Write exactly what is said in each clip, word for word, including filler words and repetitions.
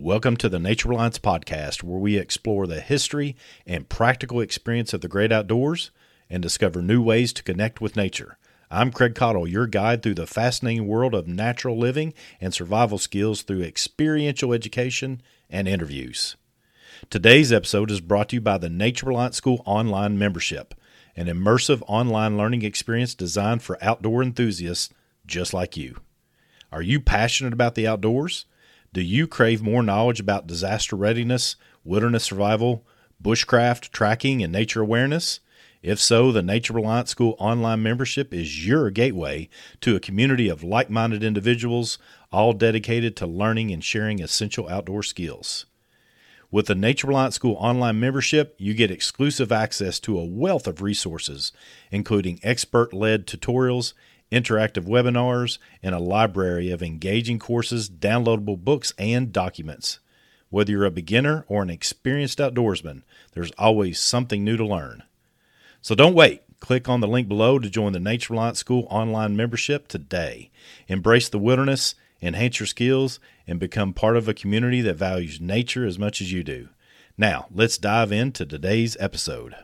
Welcome to the Nature Reliance Podcast, where we explore the history and practical experience of the great outdoors and discover new ways to connect with nature. I'm Craig Cottle, your guide through the fascinating world of natural living and survival skills through experiential education and interviews. Today's episode is brought to you by the Nature Reliance School Online Membership, an immersive online learning experience designed for outdoor enthusiasts just like you. Are you passionate about the outdoors? Do you crave more knowledge about disaster readiness, wilderness survival, bushcraft, tracking, and nature awareness? If so, the Nature Reliance School Online Membership is your gateway to a community of like-minded individuals, all dedicated to learning and sharing essential outdoor skills. With the Nature Reliance School Online Membership, you get exclusive access to a wealth of resources, including expert-led tutorials, interactive webinars, and a library of engaging courses, downloadable books, and documents. Whether you're a beginner or an experienced outdoorsman, there's always something new to learn. So don't wait. Click on the link below to join the Nature Reliance School Online Membership today. Embrace the wilderness, enhance your skills, and become part of a community that values nature as much as you do. Now, let's dive into today's episode.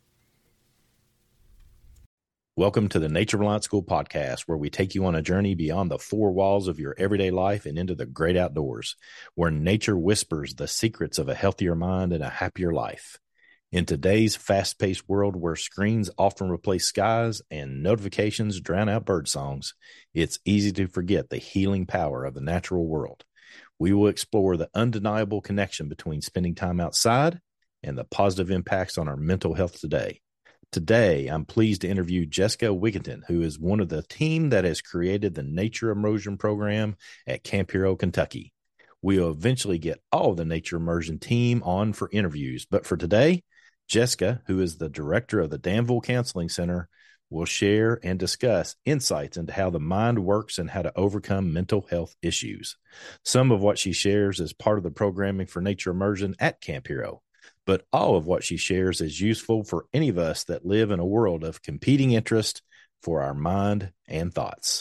Welcome to the Nature Reliance School Podcast, where we take you on a journey beyond the four walls of your everyday life and into the great outdoors, where nature whispers the secrets of a healthier mind and a happier life. In today's fast-paced world where screens often replace skies and notifications drown out bird songs, it's easy to forget the healing power of the natural world. We will explore the undeniable connection between spending time outside and the positive impacts on our mental health today. Today, I'm pleased to interview Jessica Wigginton, who is one of the team that has created the Nature Immersion program at Camp Hero, Kentucky. We'll eventually get all of the Nature Immersion team on for interviews, but for today, Jessica, who is the director of the Danville Counseling Center, will share and discuss insights into how the mind works and how to overcome mental health issues. Some of what she shares is part of the programming for Nature Immersion at Camp Hero, but all of what she shares is useful for any of us that live in a world of competing interest for our mind and thoughts.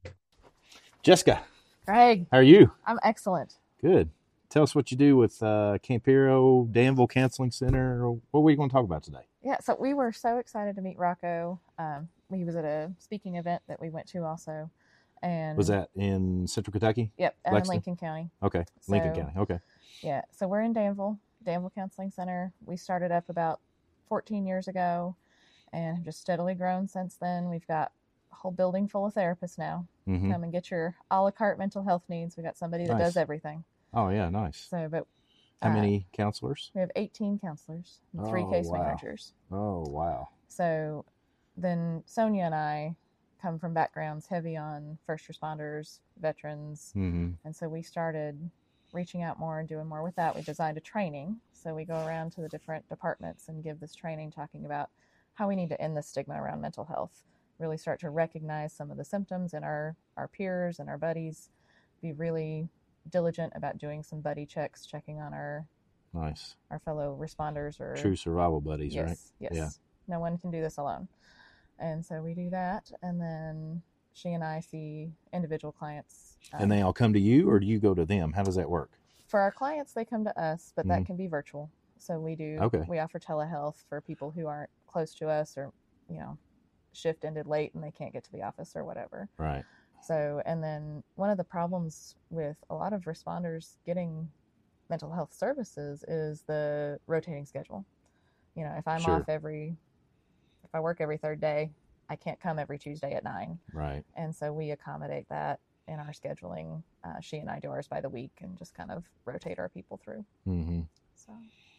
Jessica. Craig. How are you? I'm excellent. Good. Tell us what you do with uh, Camp Hero, Danville Counseling Center. What are we going to talk about today? Yeah, so we were so excited to meet Rocco. Um, he was at a speaking event that we went to also. And was that in Central Kentucky? Yep, in Lincoln County. Okay, Lincoln so, County. Okay. Yeah, so we're in Danville, Danville Counseling Center. We started up about fourteen years ago and have just steadily grown since then. We've got a whole building full of therapists now. Mm-hmm. Come and get your a la carte mental health needs. We got somebody that nice. does everything. Oh, yeah, nice. So, but how uh, many counselors? We have eighteen counselors and three oh, case wow. managers. Oh, wow. So then Sonia and I come from backgrounds heavy on first responders, veterans. Mm-hmm. And so we started reaching out more and doing more with that. We designed a training. So we go around to the different departments and give this training talking about how we need to end the stigma around mental health, really start to recognize some of the symptoms in our, our peers and our buddies, be really diligent about doing some buddy checks, checking on our nice our fellow responders or true survival buddies, yes, right? Yes. Yeah. No one can do this alone. And so we do that, and then she and I see individual clients. Um, and they all come to you, or do you go to them? How does that work? For our clients, they come to us, but mm-hmm. that can be virtual. So we do. Okay. We offer telehealth for people who aren't close to us, or you know, shift ended late and they can't get to the office or whatever. Right. So, and then one of the problems with a lot of responders getting mental health services is the rotating schedule. You know, if I'm sure. off every, if I work every third day, I can't come every Tuesday at nine. Right. And so we accommodate that in our scheduling. Uh, she and I do ours by the week and just kind of rotate our people through. Mm-hmm. So,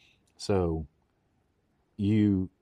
so you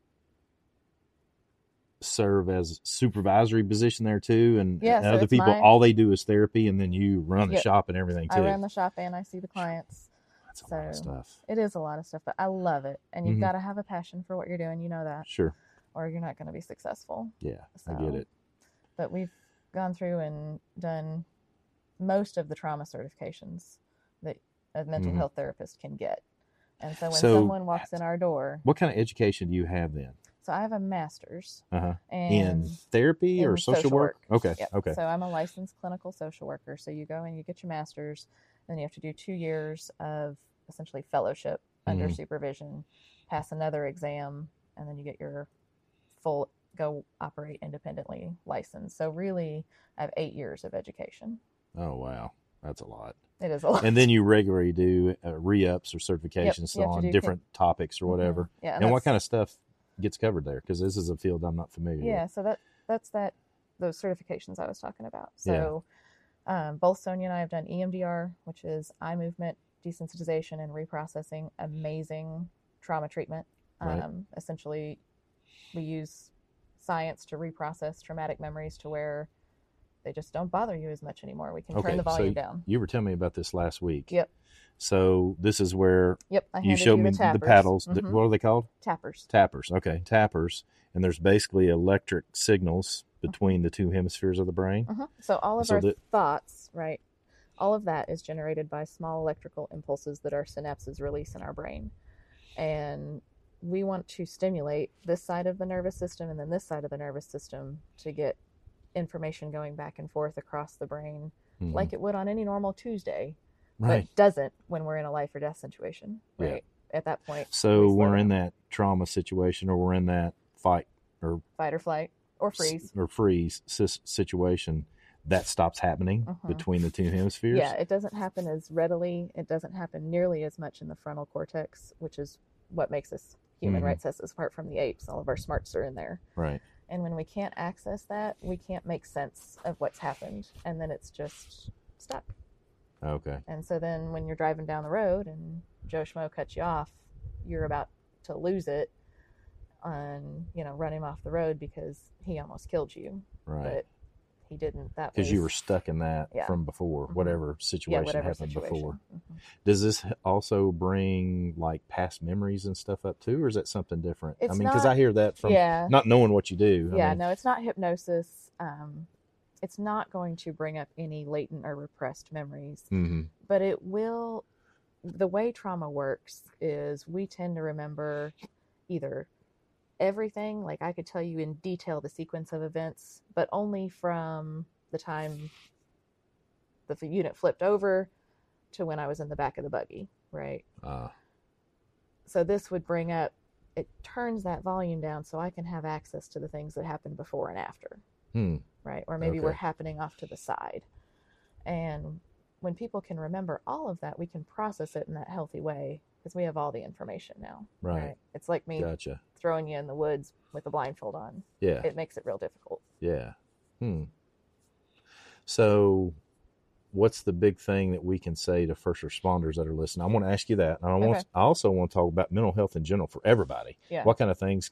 serve as supervisory position there too, and, yeah, and so other people my, all they do is therapy, and then you run the yep, shop and everything too. I run the shop and I see the clients. That's a so lot of stuff. It is a lot of stuff, but I love it, and you've mm-hmm. got to have a passion for what you're doing. You know that, sure, or you're not going to be successful. Yeah, so, I get it. But we've gone through and done most of the trauma certifications that a mental mm-hmm. health therapist can get, and so when so, someone walks in our door, what kind of education do you have then? So I have a master's uh-huh. and in therapy in or social, social work? work. Okay. Yep. Okay. So I'm a licensed clinical social worker. So you go and you get your master's, Then you have to do two years of essentially fellowship under Mhm. supervision, pass another exam, and then you get your full go operate independently license. So really, I have eight years of education. Oh, wow. That's a lot. It is a lot. And then you regularly do uh, re-ups or Yep, certifications you have to on do different topics or Mhm. whatever. Yeah, And, what that's- kind of stuff gets covered there? Because this is a field I'm not familiar Yeah, with. so that that's that those certifications I was talking about. So um, both Sonia and I have done E M D R, which is eye movement desensitization and reprocessing. Amazing trauma treatment. Right. Um, essentially, we use science to reprocess traumatic memories to where they just don't bother you as much anymore. We can Okay, turn the volume so down. you were telling me about this last week. Yep. So this is where Yep. I you handed showed you me the, the tappers. paddles. Th- Mhm. What are they called? Tappers. Tappers. Okay, tappers. And there's basically electric signals between the two hemispheres of the brain. Mhm. So all of So our that- thoughts, right? All of that is generated by small electrical impulses that our synapses release in our brain. And we want to stimulate this side of the nervous system and then this side of the nervous system to get information going back and forth across the brain Mhm. like it would on any normal Tuesday, Right. but doesn't when we're in a life or death situation, Yeah. right? At that point, So we slow we're in down. that trauma situation, or we're in that fight or Fight or flight or freeze. or freeze sis- situation. That stops happening Mhm. between the two hemispheres. Yeah, it doesn't happen as readily. It doesn't happen nearly as much in the frontal cortex, which is what makes us human, Mhm. right? Sets us apart from the apes. All of our smarts are in there. Right. And when we can't access that, we can't make sense of what's happened. And then it's just stuck. Okay. And so then when you're driving down the road and Joe Schmo cuts you off, you're about to lose it and, you know, run him off the road because he almost killed you. Right. But he didn't. That Because was, you were stuck in that Yeah. from before, Mhm. whatever yeah, situation whatever happened situation. before. Mhm. Does this also bring like past memories and stuff up too, or is that something different? I It's mean, because not- I hear that from Yeah. not knowing what you do. Yeah, I mean, no, it's not hypnosis. Um, it's not going to bring up any latent or repressed memories, mhm. but it will. The way trauma works is we tend to remember either everything, like I could tell you in detail the sequence of events, but only from the time the f- unit flipped over to when I was in the back of the buggy, right? Uh, So this would bring up, it turns that volume down so I can have access to the things that happened before and after. hmm. Right? Or maybe we're Okay. happening off to the side. And when people can remember all of that, we can process it in that healthy way because we have all the information now. Right. It's like me Gotcha. throwing you in the woods with a blindfold on. Yeah. It makes it real difficult. Yeah. Hmm. So, what's the big thing that we can say to first responders that are listening? I want to ask you that. And I want. Okay. I also want to talk about mental health in general for everybody. Yeah. What kind of things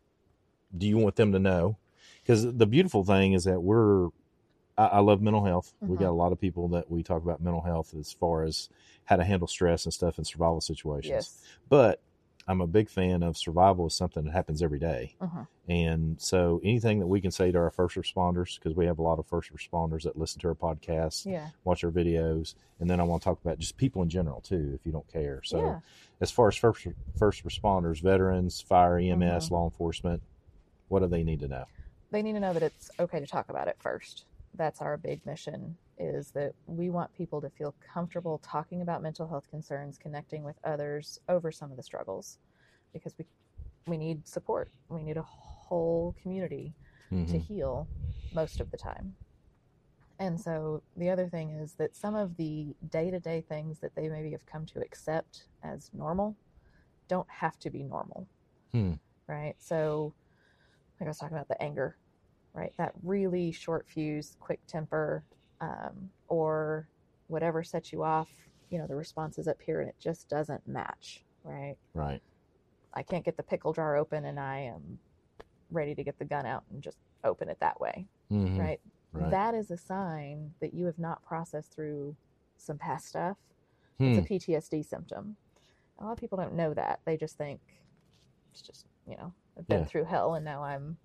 do you want them to know? Because the beautiful thing is that we're. I, I love mental health. We Mhm. got a lot of people that we talk about mental health as far as how to handle stress and stuff in survival situations. Yes. But I'm a big fan of survival is something that happens every day. Mhm. And so anything that we can say to our first responders, because we have a lot of first responders that listen to our podcasts, Yeah. watch our videos, and then I want to talk about just people in general too, if you don't care. So Yeah. as far as first first responders, veterans, fire, E M S, Mhm. law enforcement, what do they need to know? They need to know that it's okay to talk about it first. That's our big mission, is that we want people to feel comfortable talking about mental health concerns, connecting with others over some of the struggles, because we we need support. We need a whole community to Mhm. heal most of the time. And so the other thing is that some of the day-to-day things that they maybe have come to accept as normal don't have to be normal. Hmm. Right? So like I was talking about the anger, right? That really short fuse, quick temper, um, or whatever sets you off, you know, the response is up here and it just doesn't match, right? Right. I can't get the pickle jar open and I am ready to get the gun out and just open it that way, Mhm. right? Right. That is a sign that you have not processed through some past stuff. Hmm. It's a P T S D symptom. A lot of people don't know that. They just think it's just, you know, I've been Yeah. through hell and now I'm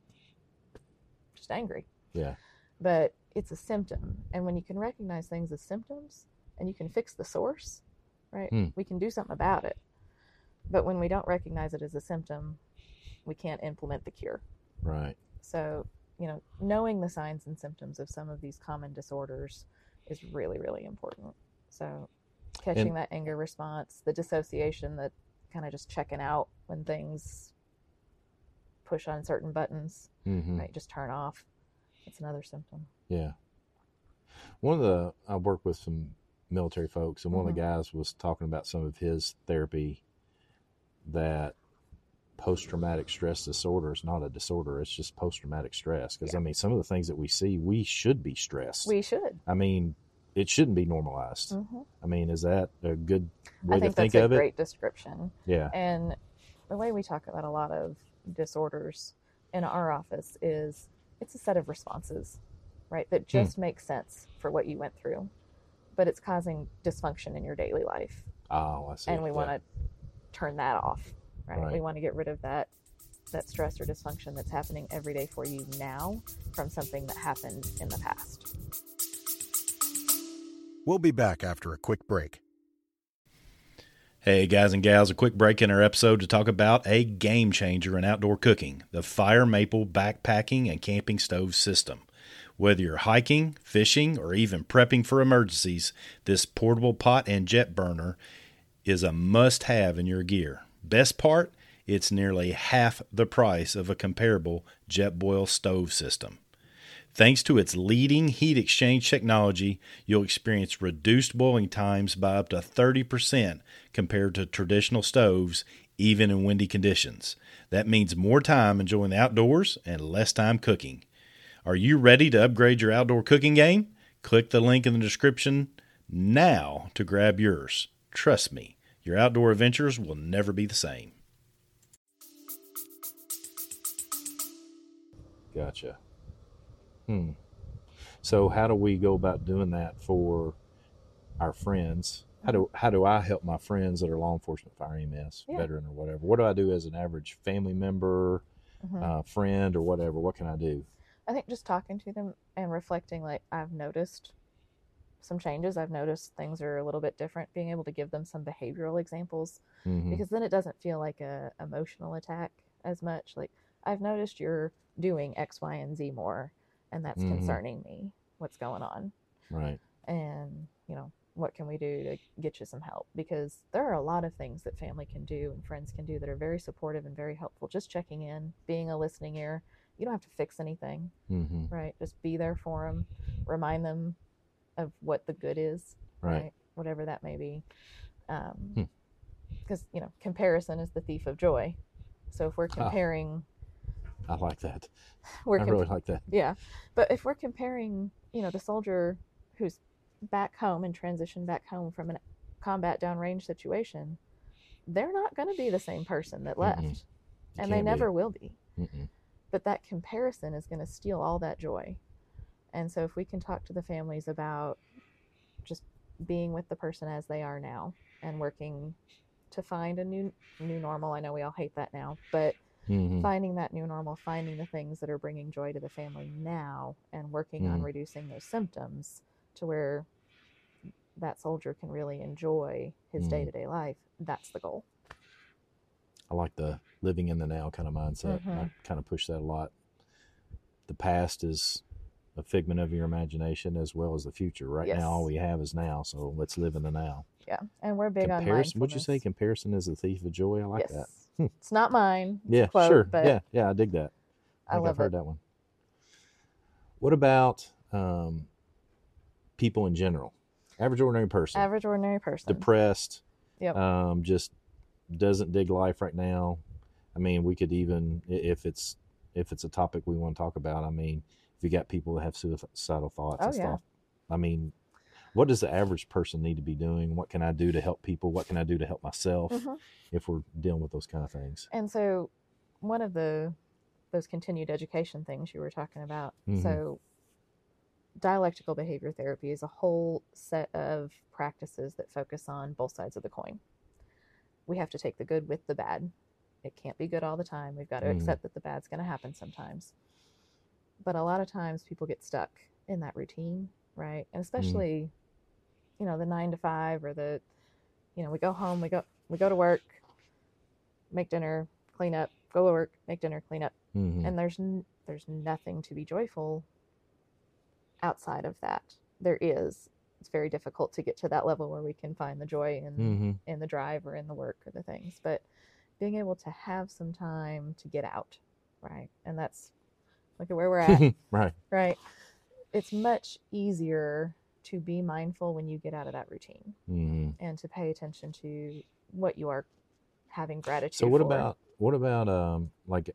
just angry. Yeah. But it's a symptom. And when you can recognize things as symptoms and you can fix the source, right, Hmm. we can do something about it. But when we don't recognize it as a symptom, we can't implement the cure. Right. So, you know, knowing the signs and symptoms of some of these common disorders is really, really important. So catching And- that anger response, the dissociation, that kind of just checking out when things push on certain buttons, Mm-hmm. right? Just turn off. It's another symptom. Yeah. One of the, I work with some military folks, and one Mhm. of the guys was talking about some of his therapy that post-traumatic stress disorder is not a disorder. It's just post-traumatic stress. Because, Yeah. I mean, some of the things that we see, we should be stressed. We should. I mean, it shouldn't be normalized. Mhm. I mean, is that a good way I think to think that's a of great it? description. Yeah. And the way we talk about a lot of disorders in our office is it's a set of responses, right? That just Hmm. make sense for what you went through, but it's causing dysfunction in your daily life. Oh, I see. And we Yeah. want to turn that off, right? Right. We want to get rid of that that stress or dysfunction that's happening every day for you now from something that happened in the past. We'll be back after a quick break. Hey guys and gals, a quick break in our episode to talk about a game changer in outdoor cooking, the Fire Maple backpacking and camping stove system. Whether you're hiking, fishing, or even prepping for emergencies, this portable pot and jet burner is a must-have in your gear. Best part, it's nearly half the price of a comparable Jetboil stove system. Thanks to its leading heat exchange technology, you'll experience reduced boiling times by up to thirty percent compared to traditional stoves, even in windy conditions. That means more time enjoying the outdoors and less time cooking. Are you ready to upgrade your outdoor cooking game? Click the link in the description now to grab yours. Trust me, your outdoor adventures will never be the same. Gotcha. Hmm. So how do we go about doing that for our friends? How do how do I help my friends that are law enforcement, fire E M S, Yeah. veteran or whatever? What do I do as an average family member, Mhm. uh, friend or whatever? What can I do? I think just talking to them and reflecting, like, I've noticed some changes. I've noticed things are a little bit different. Being able to give them some behavioral examples, Mm-hmm. because then it doesn't feel like a emotional attack as much. Like, I've noticed you're doing X, Y, and Z more, and that's Mhm. concerning me. What's going on? Right. And, you know, what can we do to get you some help? Because there are a lot of things that family can do and friends can do that are very supportive and very helpful. Just checking in, being a listening ear. You don't have to fix anything, Mm-hmm. right? Just be there for them, remind them of what the good is, Right. right? Whatever that may be. Um, Hmm. because, you know, comparison is the thief of joy. So if we're Ah. comparing, I like that. we're I comp- really like that. yeah, but if we're comparing, you know, the soldier who's back home and transitioned back home from a combat downrange situation, they're not going to be the same person that left, Mm-mm. and they can't be. never will be. Mm-mm. But that comparison is going to steal all that joy. And so if we can talk to the families about just being with the person as they are now and working to find a new new normal. I know we all hate that now, but Mm-hmm. finding that new normal, finding the things that are bringing joy to the family now, and working on Mhm. reducing those symptoms to where that soldier can really enjoy his Mhm. day-to-day life. That's the goal. I like the living in the now kind of mindset. Mhm. I kind of push that a lot. The past is a figment of your imagination as well as the future. Right Yes. now, all we have is now, so let's live in the now. Yeah, and we're big on Comparison. Would you say mindfulness. comparison is the thief of joy? I like Yes. that. Hmm. It's not mine. It's a Yeah, quote, sure. but Yeah, yeah, I dig that. I I think love I've heard it. that one. What about um, people in general? Average ordinary person, Average ordinary person. depressed, Yep. um, just doesn't dig life right now. I mean, we could even, i- if it's if it's a topic we want to talk about. I mean, if you got people that have suicidal thoughts Oh, and yeah. stuff. I mean, what does the average person need to be doing? What can I do to help people? What can I do to help myself Mhm. if we're dealing with those kind of things? And so one of the those continued education things you were talking about. Mhm. So dialectical behavior therapy is a whole set of practices that focus on both sides of the coin. We have to take the good with the bad. It can't be good all the time. We've got to Mhm. accept that the bad's going to happen sometimes. But a lot of times people get stuck in that routine, right? And especially, you know, the nine to five or the, you know, we go home, we go we go to work, make dinner, clean up, go to work, make dinner, clean up, Mhm. and there's n- there's nothing to be joyful outside of that. There is, it's very difficult to get to that level where we can find the joy in Mm-hmm. in the drive or in the work or the things. But being able to have some time to get out, right? And that's look at where we're at, Right. right? It's much easier to be mindful when you get out of that routine Mm-hmm. and to pay attention to what you are having gratitude So what for. about what about um like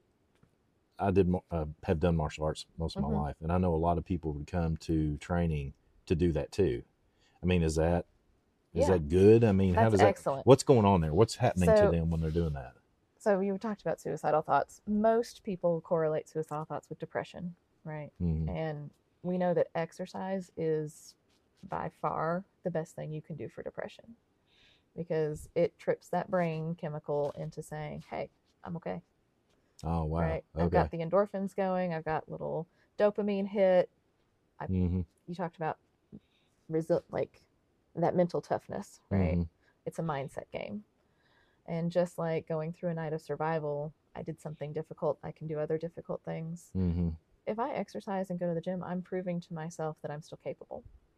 I did mar- uh, have done martial arts most of Mhm. my life, and I know a lot of people would come to training to do that too. I mean, is that is Yeah. that good? I mean, how That's does that? excellent. What's going on there? What's happening to So- them when they're doing that? So you talked about suicidal thoughts. Most people correlate suicidal thoughts with depression, right? Mm-hmm. And we know that exercise is by far the best thing you can do for depression because it trips that brain chemical into saying, hey, I'm okay. Oh wow. Right? Okay. I've got the endorphins going. I've got little dopamine hit. I, mm-hmm. You talked about resi- like that mental toughness, right? Mm-hmm. It's a mindset game. And just like going through a night of survival, I did something difficult. I can do other difficult things. Mm-hmm. If I exercise and go to the gym, I'm proving to myself that I'm still capable.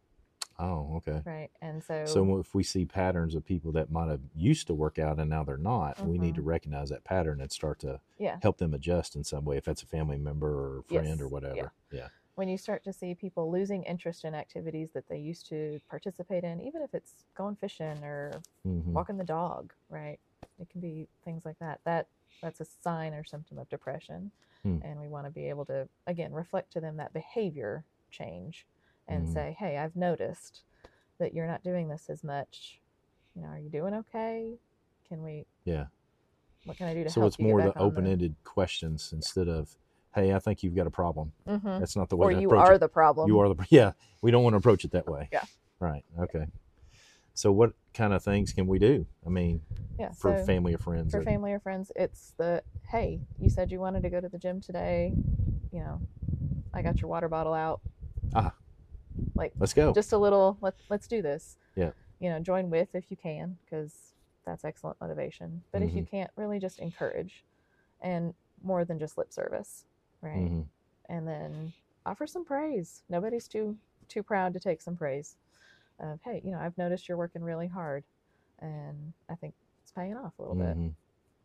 Oh, okay. Right. And so, So if we see patterns of people that might have used to work out and now they're not, we need to Mhm. recognize that pattern and start to yeah, help them adjust in some way, if that's a family member or friend Yes. or whatever. Yeah. Yeah. when you start to see people losing interest in activities that they used to participate in, even if it's going fishing or Mm-hmm. walking the dog, right? It can be things like that. That that's a sign or symptom of depression. Hmm. And we want to be able to, again, reflect to them that behavior change and Mhm. say, hey, I've noticed that you're not doing this as much. You know, are you doing okay? Can we, Yeah. what can I do to So help it's you more get the back on open-ended questions instead of, "Hey, I think you've got a problem." the... Mhm. That's not the way Or to you approach are it. the problem. You are the yeah. We don't want to approach it that way. Yeah. Right. Okay. So what kind of things can we do? I mean, Yeah. for so family or friends. for that- family or friends, it's the, hey, you said you wanted to go to the gym today. You know, I got your water bottle out. Ah. Like, Let's go. just a little, let, let's do this. Yeah. You know, join with if you can, because that's excellent motivation. But if you Mhm. can't, really just encourage, and more than just lip service, right? Mhm. And then offer some praise. Nobody's too too proud to take some praise of, hey, you know, I've noticed you're working really hard, and I think it's paying off a little bit. Mhm.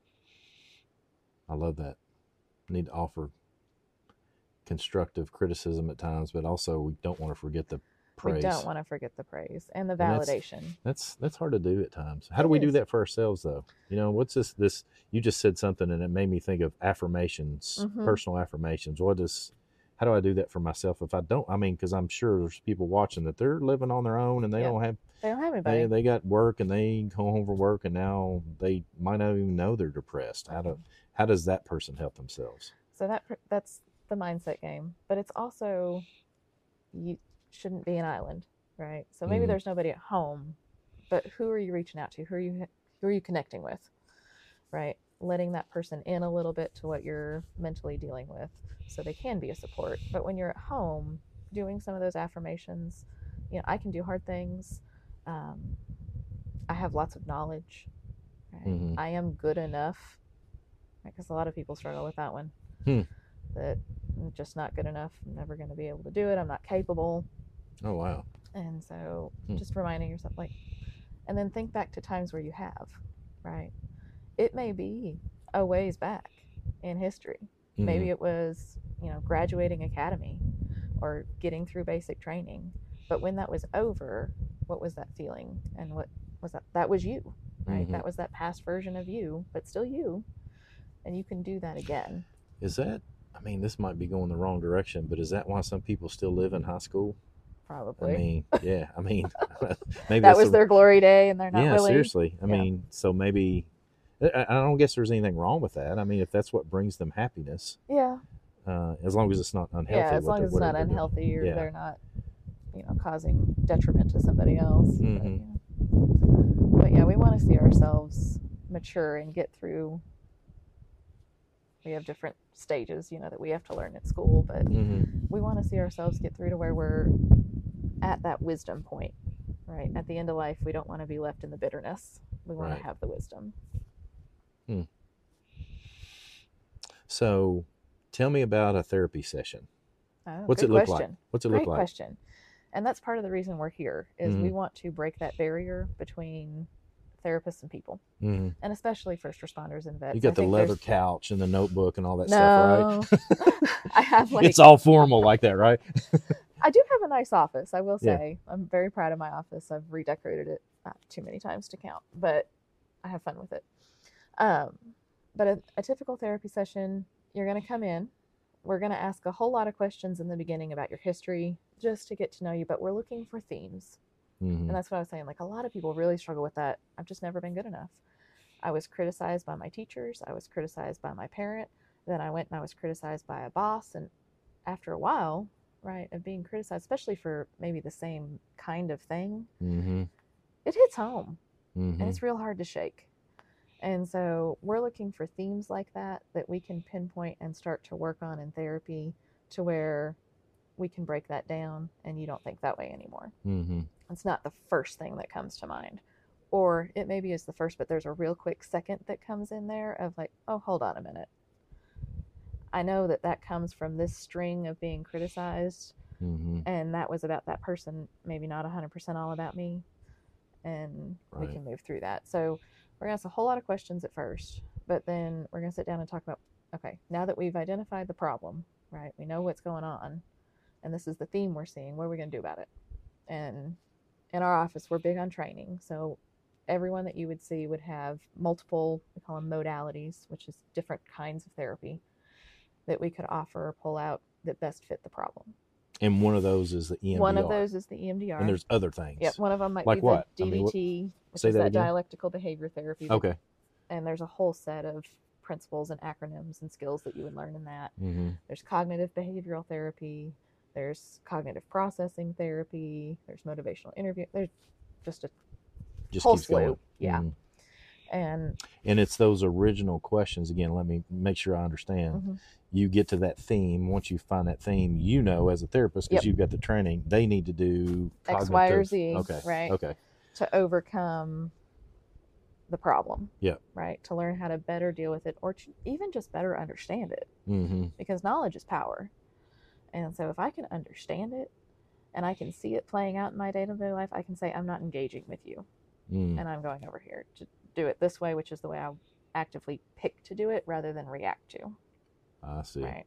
I love that. Need to offer constructive criticism at times, but also we don't want to forget the praise. We don't want to forget the praise and the that's- validation. That's that's hard to do at times. How do It we do is. that for ourselves, though? You know, what's this? This you just said something, and it made me think of affirmations, Mhm. personal affirmations. What is? How do I do that for myself if I don't? I mean, because I'm sure there's people watching that they're living on their own and they Yeah. don't have They don't have anybody. they they got work and they go home from work and now they might not even know they're depressed. How do how does that person help themselves? So that pr- that's the mindset game, but it's also, you shouldn't be an island, right? So maybe Mhm. there's nobody at home, but who are you reaching out to? Who are you who are you connecting with, right? Letting that person in a little bit to what you're mentally dealing with, so they can be a support. But when you're at home, doing some of those affirmations, you know, I can do hard things. Um, I have lots of knowledge. Right? Mhm. I am good enough. Because a lot of people struggle with that one. Hmm. That I'm just not good enough. I'm never going to be able to do it. I'm not capable. Oh wow. And so Hmm. just reminding yourself, like, and then think back to times where you have, right? It may be a ways back in history. Mhm. Maybe it was, you know, graduating academy or getting through basic training. But when that was over, what was that feeling? And what was that? That was you, right? Mhm. That was that past version of you, but still you. And you can do that again. Is that? I mean, this might be going the wrong direction, but is that why some people still live in high school? Probably. I mean, yeah. I mean, maybe that that's was a- their glory day and they're not yeah, really. seriously. I yeah. mean, so maybe I, I don't guess there's anything wrong with that. I mean, if that's what brings them happiness, Yeah. uh, as long as it's not unhealthy. Yeah, as what long they're- as it's whatever not they're doing. unhealthy or Yeah. they're not, you know, causing detriment to somebody else. But, Mhm. yeah. but yeah, we want to see ourselves mature and get through. We have different stages, you know, that we have to learn at school, but Mhm. we want to see ourselves get through to where we're at that wisdom point, right? At the end of life, we don't want to be left in the bitterness. We want Right. to have the wisdom. So, tell me about a therapy session. Oh, What's good it look question. like? What's it Great look like? question. And that's part of the reason we're here is Mhm. we want to break that barrier between therapists and people, Mm-hmm. and especially first responders and vets. You got I the think leather there's- couch and the notebook and all that No. stuff, right? I have like It's all formal like that, right? I do have a nice office, I will Yeah. say. I'm very proud of my office. I've redecorated it not too many times to count, but I have fun with it. Um, but a, a typical therapy session, you're going to come in. We're going to ask a whole lot of questions in the beginning about your history just to get to know you, but we're looking for themes. Mm-hmm. And that's what I was saying. Like, a lot of people really struggle with that. I've just never been good enough. I was criticized by my teachers. I was criticized by my parent. Then I went and I was criticized by a boss. And after a while, right, of being criticized, especially for maybe the same kind of thing, Mm-hmm. it hits home. Mm-hmm. And it's real hard to shake. And so we're looking for themes like that that we can pinpoint and start to work on in therapy to where we can break that down and you don't think that way anymore. Mm-hmm. It's not the first thing that comes to mind. Or it maybe is the first, but there's a real quick second that comes in there of like, oh, hold on a minute. I know that that comes from this string of being criticized. Mm-hmm. And that was about that person, maybe not one hundred percent all about me. And Right. we can move through that. So we're going to ask a whole lot of questions at first, but then we're going to sit down and talk about, okay, now that we've identified the problem, right? We know what's going on, and this is the theme we're seeing. What are we going to do about it? And in our office, we're big on training. So everyone that you would see would have multiple, we call them modalities, which is different kinds of therapy that we could offer or pull out that best fit the problem. And one of those is the E M D R. One of those is the E M D R. And there's other things. Yep, one of them might Like be what? the I D mean, B what- T, which say is that that again? dialectical behavior therapy. that- Okay. And there's a whole set of principles and acronyms and skills that you would learn in that. Mm-hmm. There's cognitive behavioral therapy. There's cognitive processing therapy. There's motivational interview. There's just a Just whole keeps going. slew. Yeah. Mhm. And And it's those original questions. Again, let me make sure I understand. mhm, You get to that theme. Once you find that theme, you know, as a therapist, because Yep. you've got the training, they need to do X, Y, or cognitive- Z, Okay. right? Okay. to overcome the problem. Yep. Right. To learn how to better deal with it, or to even just better understand it. Mm-hmm. Because knowledge is power. And so if I can understand it and I can see it playing out in my day-to-day life, I can say, I'm not engaging with you Mm. and I'm going over here to do it this way, which is the way I actively pick to do it rather than react to. I see. Right.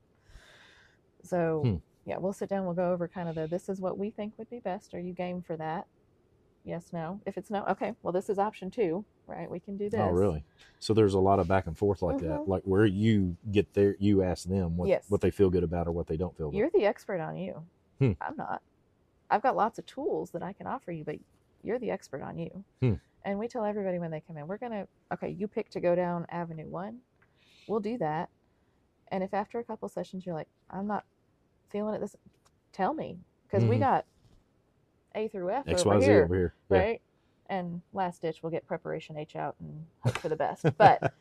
So Hmm. yeah, we'll sit down, we'll go over kind of the, this is what we think would be best. Are you game for that? Yes, no. If it's no, okay, well, this is option two, right? We can do this. Oh, really? So there's a lot of back and forth like that, Mhm. like where you get there, you ask them what, Yes. what they feel good about or what they don't feel good. You're the expert on you. Hmm. I'm not. I've got lots of tools that I can offer you, but you're the expert on you. Hmm. And we tell everybody when they come in, we're going to, okay, you pick to go down Avenue one. We'll do that. And if after a couple sessions you're like, I'm not feeling it, this, tell me. Because we Mhm. got A through F X, over Y, Z here, over here. Yeah. right? And last ditch, we'll get preparation H out and hope for the best. But,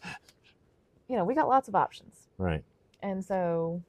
you know, we got lots of options. Right. And so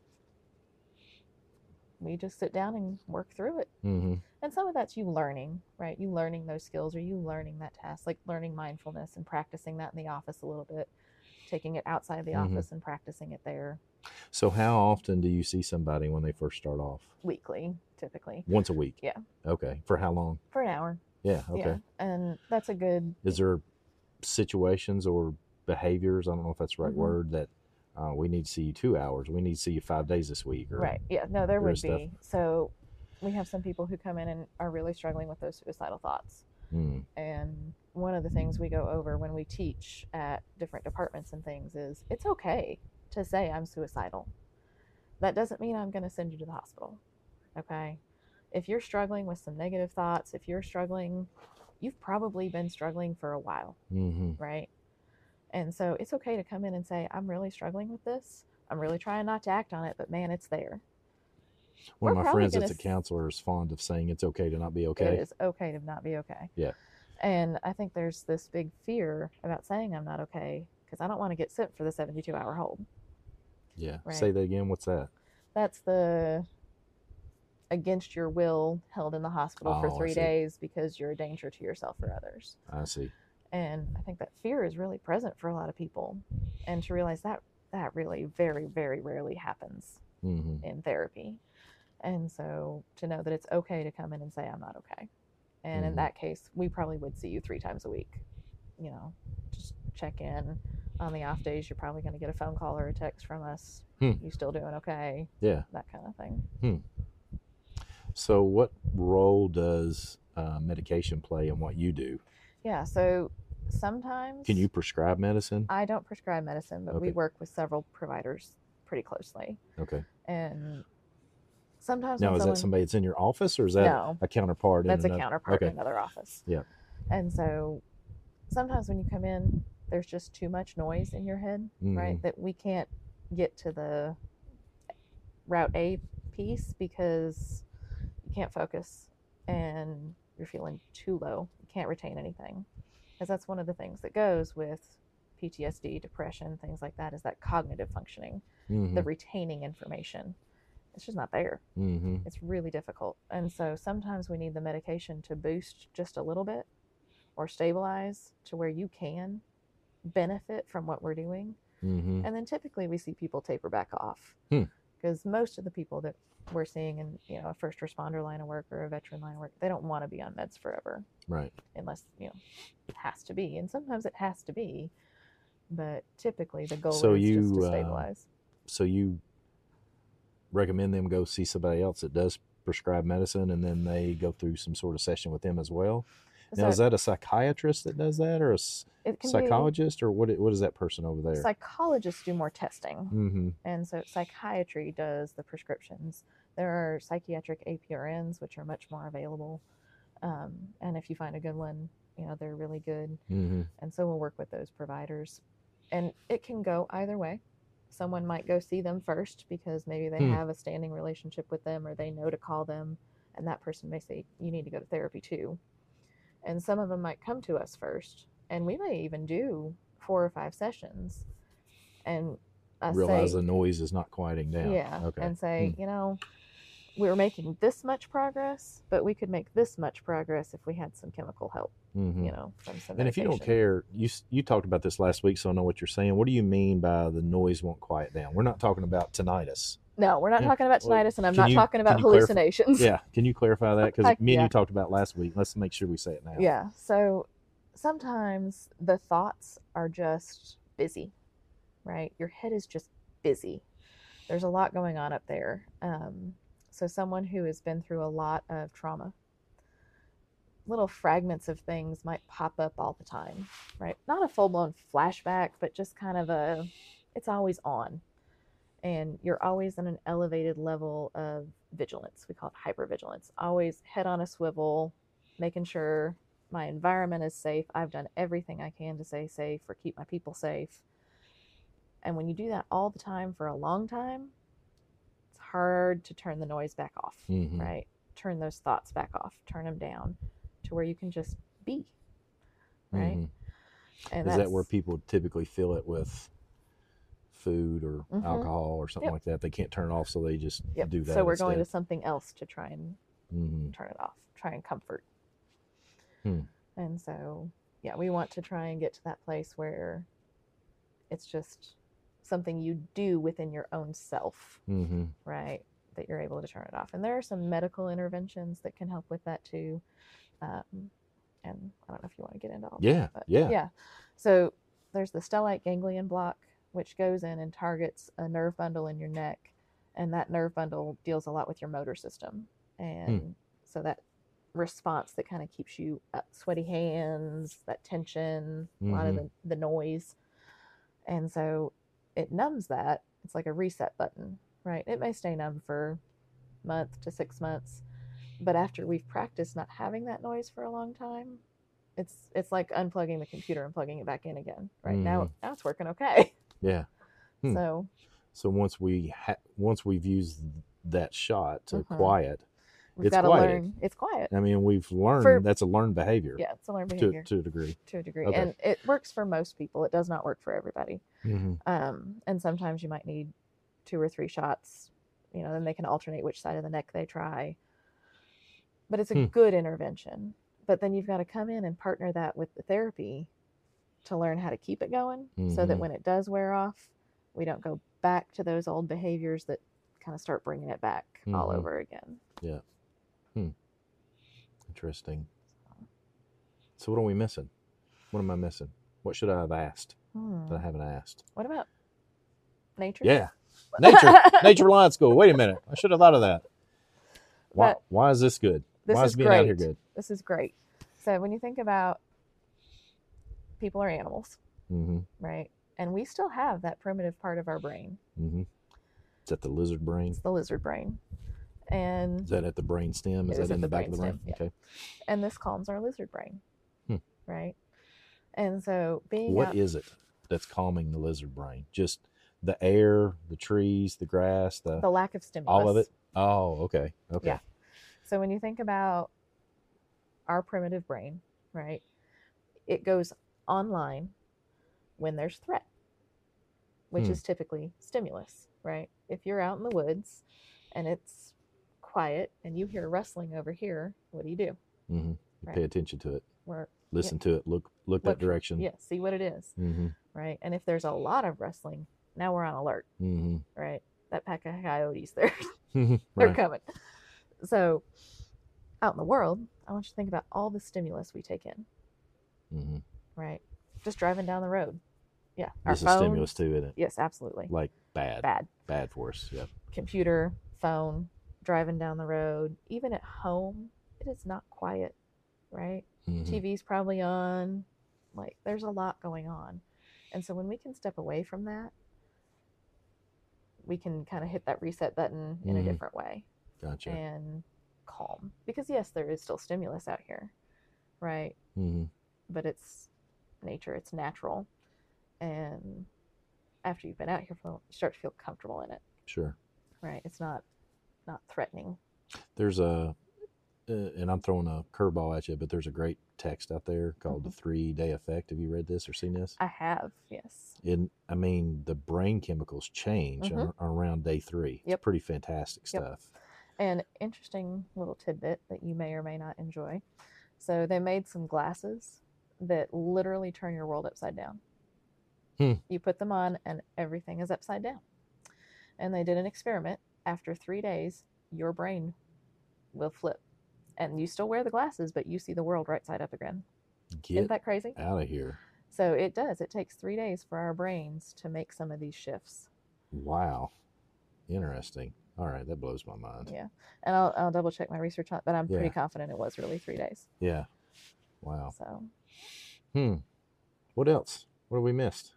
we just sit down and work through it. Mm-hmm. And some of that's you learning, right? You learning those skills or you learning that task, like learning mindfulness and practicing that in the office a little bit, taking it outside the Mhm. office and practicing it there So how often do you see somebody when they first start off? weekly, typically, Once a week? Yeah. Okay. For how long? for an hour. Yeah. Okay. Yeah. And that's a good, Is there situations or behaviors, I don't know if that's the right Mhm. word, that uh, we need to see you two hours, we need to see you five days this week? Or, right. Yeah. No, there would There's stuff. be. So we have some people who come in and are really struggling with those suicidal thoughts. Mm, And one of the things we go over when we teach at different departments and things is it's okay to say I'm suicidal. That doesn't mean I'm going to send you to the hospital. Okay. If you're struggling with some negative thoughts, if you're struggling, you've probably been struggling for a while, hmm right? And so it's okay to come in and say, I'm really struggling with this. I'm really trying not to act on it, but man, it's there. One of We're my probably friends that's gonna a s- counselor is fond of saying it's okay to not be okay. It is okay to not be okay. Yeah. And I think there's this big fear about saying I'm not okay because I don't want to get sent for the seventy-two hour hold. Yeah. Right. Say that again. What's that? That's the against your will held in the hospital Oh, for I three see. days because you're a danger to yourself or others. I see. And I think that fear is really present for a lot of people. And to realize that that really very, very rarely happens hmm in therapy. And so to know that it's okay to come in and say, I'm not okay. And Mhm. in that case, we probably would see you three times a week. You know, just check in. On the off days, you're probably going to get a phone call or a text from us. Hmm. You still doing okay? Yeah. That kind of thing. Hmm. So what role does uh, medication play in what you do? Yeah, so sometimes... Can you prescribe medicine? I don't prescribe medicine, but we Okay. work with several providers pretty closely. Okay. And sometimes Now, when is someone... that somebody that's in your office, or is that No. a counterpart? That's in a another... counterpart okay. in another office. Yeah. And so sometimes when you come in, there's just too much noise in your head, Mhm. right? That we can't get to the route A piece because you can't focus and you're feeling too low. You can't retain anything. Because that's one of the things that goes with P T S D, depression, things like that, is that cognitive functioning, Mhm. the retaining information. It's just not there. Mm-hmm. It's really difficult. And so sometimes we need the medication to boost just a little bit or stabilize to where you can benefit from what we're doing. Mm-hmm. And then typically we see people taper back off. Hmm. Because most of the people that we're seeing in, you know, a first responder line of work or a veteran line of work, they don't want to be on meds forever. Right. Unless, you know, it has to be. And sometimes it has to be. But typically the goal So is you, just to uh, stabilize. So you recommend them go see somebody else that does prescribe medicine, and then they go through some sort of session with them as well? Now, So is that a psychiatrist that does that, or a s- it can psychologist, or what? What is that person over be, there? psychologists do more testing. Mm-hmm. And so psychiatry does the prescriptions. There are psychiatric A P R Ns, which are much more available. Um, and if you find a good one, you know, they're really good. Mm-hmm. And so we'll work with those providers. And it can go either way. Someone might go see them first because maybe they Hmm. have a standing relationship with them, or they know to call them. And that person may say, you need to go to therapy too. And some of them might come to us first. And we may even do four or five sessions. And I Realize say, the noise is not quieting down. yeah, Okay. and say, you know, we're making this much progress, but we could make this much progress if we had some chemical help, Mm-hmm. you know, from some And if you don't medication. care, you s- you talked about this last week, so I know what you're saying. What do you mean by the noise won't quiet down? We're not talking about tinnitus. No, we're not Yeah. talking about Well, tinnitus, and I'm can not you- talking about can you clarify- hallucinations. Yeah. Can you clarify that? Because Heck, me and yeah. you talked about last week. Let's make sure we say it now. Yeah. So sometimes the thoughts are just busy, right? Your head is just busy. There's a lot going on up there. Um, so someone who has been through a lot of trauma, little fragments of things might pop up all the time, right? Not a full-blown flashback, but just kind of a, it's always on. And you're always in an elevated level of vigilance. We call it hypervigilance. Always head on a swivel, making sure my environment is safe. I've done everything I can to stay safe or keep my people safe. And when you do that all the time for a long time, it's hard to turn the noise back off, Mhm. right? Turn those thoughts back off, turn them down to where you can just be, right? Mhm. And Is that that's where people typically feel it with food or Mhm. alcohol or something Yep. like that? They can't turn it off, so they just Yep. do that. So we're going to instead. something else to try and Mhm. turn it off, try and comfort. Hmm. And so, yeah, we want to try and get to that place where it's just something you do within your own self, Mhm. right? That you're able to turn it off. And there are some medical interventions that can help with that too. Um, and I don't know if you want to get into all Yeah, that, but yeah. yeah. So there's the stellate ganglion block, which goes in and targets a nerve bundle in your neck. And that nerve bundle deals a lot with your motor system. And Hmm. so that response that kind of keeps you up, sweaty hands, that tension, a lot of Mhm. the, the noise. And so it numbs that. It's like a reset button, right? It may stay numb for a month to six months, but after we've practiced not having that noise for a long time, it's it's like unplugging the computer and plugging it back in again. Right now, Mhm. now it's working okay. Yeah. Hmm. So So once we ha- once we've used that shot to Mhm. quiet, we've it's got to quieted. learn. It's quiet. I mean, we've learned For- that's a learned behavior. Yeah, it's a learned To behavior to a degree. to a degree, Okay. and it works for most people. It does not work for everybody. Mm-hmm. Um, and sometimes you might need two or three shots. You know, then they can alternate which side of the neck they try. But it's a Hmm. good intervention. But then you've got to come in and partner that with the therapy to learn how to keep it going, so that Mhm. when it does wear off, we don't go back to those old behaviors that kind of start bringing it back mm-hmm. all over again. Yeah. Hmm. Interesting. So what are we missing? What am I missing? What should I have asked hmm. that I haven't asked? What about nature? Yeah. Nature. Nature Reliance School. Wait a minute. I should have thought of that. Why, why is this good? This why is, is being great. out here good? This is great. So when you think about people are animals, mm-hmm. right? And we still have that primitive part of our brain. Mm-hmm. Is that the lizard brain? It's the lizard brain. And is that at the brain stem? Is that is in the, the back of the brain? Stem, yeah. Okay. And this calms our lizard brain, hmm. right? And so being What out, is it that's calming the lizard brain? Just the air, the trees, the grass, the... The lack of stimulus. All of it? Oh, okay. Okay. Yeah. So when you think about our primitive brain, right, it goes online when there's threat, which hmm. is typically stimulus, right? If you're out in the woods and it's quiet and you hear rustling over here, what do you do? Mm-hmm. You right? Pay attention to it. We're, Listen yeah. to it. Look look, look that direction. Yeah, see what it is, mm-hmm. right? And if there's a lot of rustling, now we're on alert, mm-hmm. right? That pack of coyotes, they're, right. they're coming. So out in the world, I want you to think about all the stimulus we take in, mm-hmm. right? Just driving down the road. Yeah. This is stimulus too, isn't it? Yes, absolutely. Like bad. Bad. Bad for us, yeah. Computer, phone, driving down the road. Even at home, it is not quiet, right? Mm-hmm. T V's probably on. Like, there's a lot going on. And so when we can step away from that, we can kind of hit that reset button in mm-hmm. a different way. Gotcha. And calm. Because, yes, there is still stimulus out here, right? Mm-hmm. But it's nature. It's natural. And after you've been out here, you start to feel comfortable in it. Sure. Right. It's not not threatening. There's a, uh, and I'm throwing a curveball at you, but there's a great text out there called mm-hmm. The Three-Day Effect. Have you read this or seen this? I have, yes. In, I mean, the brain chemicals change mm-hmm. ar- around day three. Yep. It's pretty fantastic yep. stuff. And interesting little tidbit that you may or may not enjoy. So they made some glasses that literally turn your world upside down. Hmm. You put them on and everything is upside down. And they did an experiment. After three days, your brain will flip. And you still wear the glasses, but you see the world right side up again. Get Isn't that crazy? Out of here. So it does. It takes three days for our brains to make some of these shifts. Wow. Interesting. All right. That blows my mind. Yeah. And I'll, I'll double check my research on it, but I'm yeah. pretty confident it was really three days. Yeah. Wow. So. Hmm. What else? What have we missed?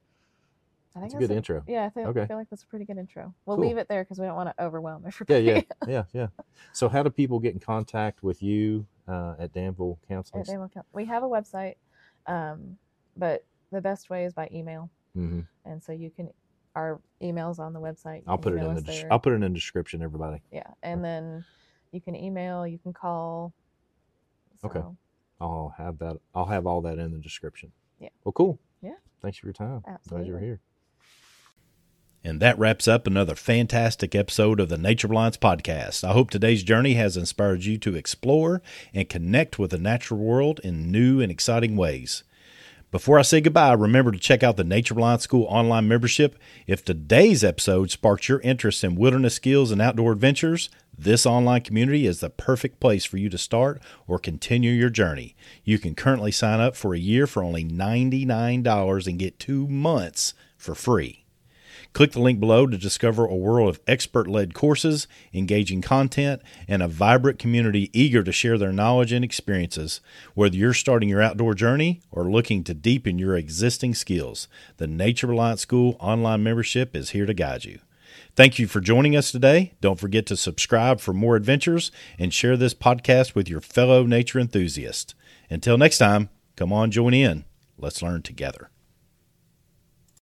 I think that's a good a, intro. Yeah, I, think, okay. I feel like that's a pretty good intro. We'll cool. leave it there because we don't want to overwhelm everybody. Yeah, yeah, yeah, yeah. So how do people get in contact with you uh, at Danville Counseling? At Danville Counseling. We have a website, um, but the best way is by email. Mm-hmm. And so you can, our email's on the website. I'll put it in the des- I'll put it in the description, everybody. Yeah, and then you can email, you can call. So. Okay. I'll have that. I'll have all that in the description. Yeah. Well, cool. Yeah. Thanks for your time. Absolutely. Glad you're here. And that wraps up another fantastic episode of the Nature Reliance Podcast. I hope today's journey has inspired you to explore and connect with the natural world in new and exciting ways. Before I say goodbye, remember to check out the Nature Reliance School online membership. If today's episode sparked your interest in wilderness skills and outdoor adventures, this online community is the perfect place for you to start or continue your journey. You can currently sign up for a year for only ninety-nine dollars and get two months for free. Click the link below to discover a world of expert-led courses, engaging content, and a vibrant community eager to share their knowledge and experiences. Whether you're starting your outdoor journey or looking to deepen your existing skills, the Nature Reliance School online membership is here to guide you. Thank you for joining us today. Don't forget to subscribe for more adventures and share this podcast with your fellow nature enthusiasts. Until next time, come on, join in. Let's learn together.